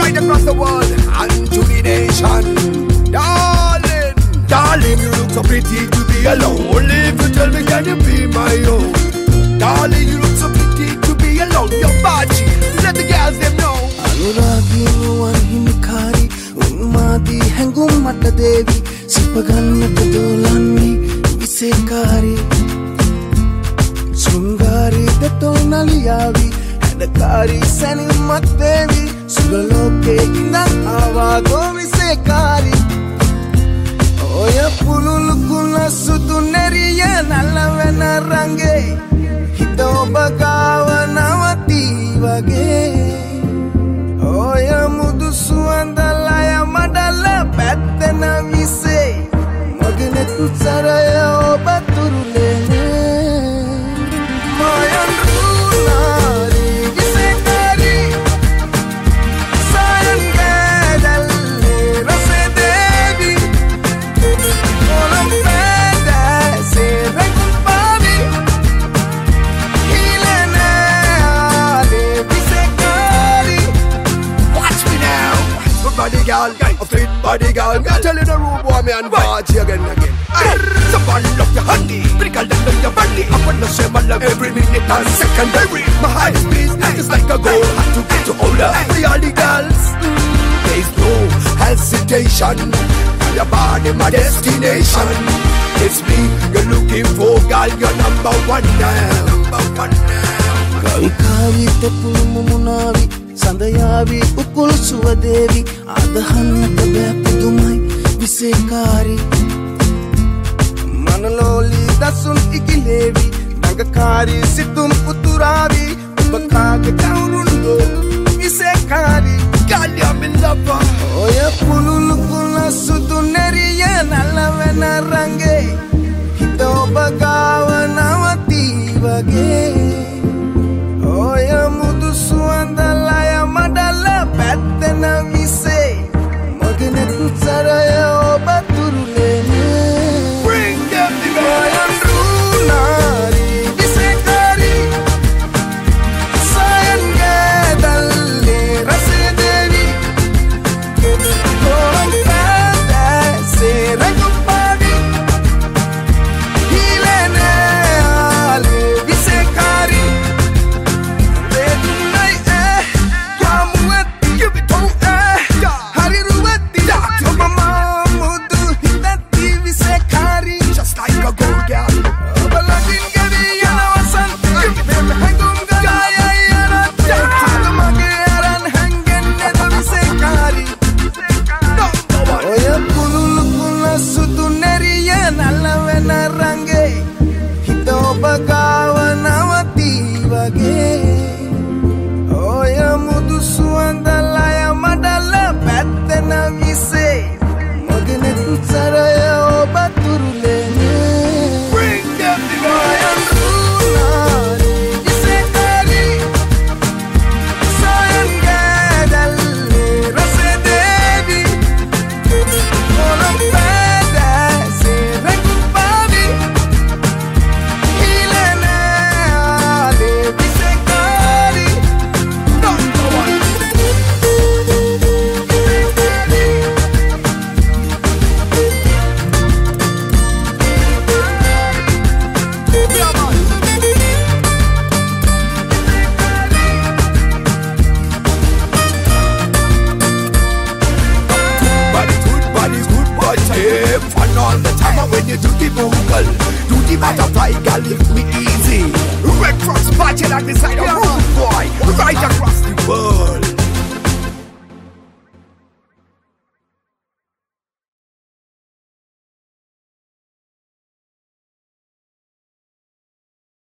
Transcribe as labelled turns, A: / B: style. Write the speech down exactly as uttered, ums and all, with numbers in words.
A: right across the world and to the nation. Darling, darling, you look so pretty to be alone. Only if you tell me, can you be my own? Darling, you look so pretty to be alone. Your body, let the girls them know.
B: Anuragi nuwan hinikari, unmadi hengum mata devi, sipagannata dolanni visekari. Sungari detol naliyavi, hadakari sani matdevi, sugaloke indang avago visekari. Oya pululu kula sudu neriya nalavena range, hito bagawa nawati wage. Oya mudu suandalaya madala pattena vise, magine tutsaraya oba turulene. Mayan runari visekari, sayan gadalle rase devi, olam peda se rekulpavi, hilene ale visekari.
A: Watch me now, good body girl, a fit body girl. Me tell you the rude boy, me and party again and again. Hey, somebody love your honey, critical them love your body. I wanna share my love every minute and secondary. My heart is business, it's like a goal. Have to get you older. For all the girls, mm, there's no hesitation. Your body, my destination. It's me you're looking for, girl. You're number one now. Number one now.
B: Kalkavi tepulu mumunavi, sandayavi ukul suwadevi, adahannata bepudumai visekari. Manaloli dasun ikilevi, nagakari situm uturavi, ubakaga kaurundo visekari.
A: Girl, you're in love.
B: Oya pululu kula sudu neriya nalavena range, hito bagawa nawati wage. Oya mudu suandalaya madala pattena vise, magine tutsaraya oba turulene.
A: Bring them the
B: Mayan runari visekari, sayan gadalle rase devi, olam peda se rekulpavi, hilene ale visekari. Bedunai eh, kamuati, give it to eh, hariruati, mama mudu hitati visekari.
A: just like a gold girl.
B: Baladin gari yana wasanti, bebe hangum galaya yana te, tamage aran hangen nedo visekari. Oya kululu kula sudu neriya nalavena range, hito bagawa nawati wage. Oya mudu suandalaya madala pattena vise, magine tutsaraya oba turulene.
A: Bring them the
B: Mayan runari visekari, sayan gadalle rase devi, olam peda se rekulpavi, hilene ale visekari.
A: number one. Yeah, man. Body's good, body's good, boy. Hey, fun all the time. And when you do the vocal, do the butterfly, girl, lift me easy. Red Cross party like the side of Rude Boy, right across the world.